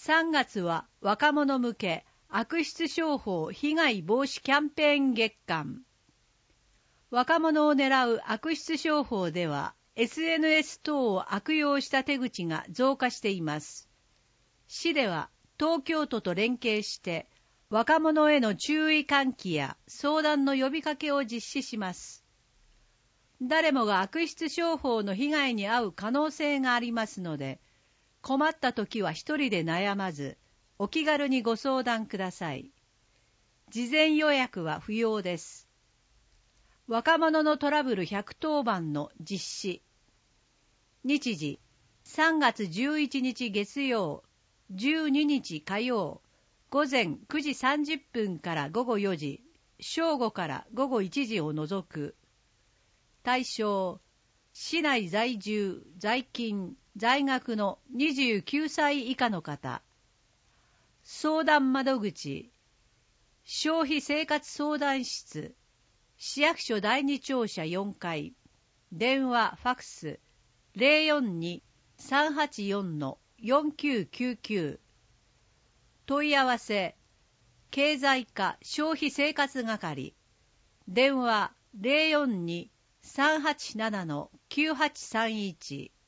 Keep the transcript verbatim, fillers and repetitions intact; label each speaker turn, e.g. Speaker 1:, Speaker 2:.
Speaker 1: さんがつは若者向け悪質商法被害防止キャンペーン月間。若者を狙う悪質商法では エスエヌエス 等を悪用した手口が増加しています。市では東京都と連携して若者への注意喚起や相談の呼びかけを実施します。誰もが悪質商法の被害に遭う可能性がありますので、困った時は一人で悩まず、お気軽にご相談ください。事前予約は不要です。若者のトラブルひゃくとおばんの実施。日時、さんがつじゅういちにち月曜、じゅうににち火曜、午前くじさんじゅっぷんから午後よじ、正午から午後いちじを除く。対象、市内在住、在勤、在学のにじゅうきゅうさい以下の方。相談窓口、消費生活相談室、市役所だいに庁舎よんかい、電話、ファクス、ゼロよんに さんはちよん よんきゅうきゅうきゅう。問い合わせ、経済課消費生活係、電話 ゼロよんに さんはちなな きゅうはちさんいち。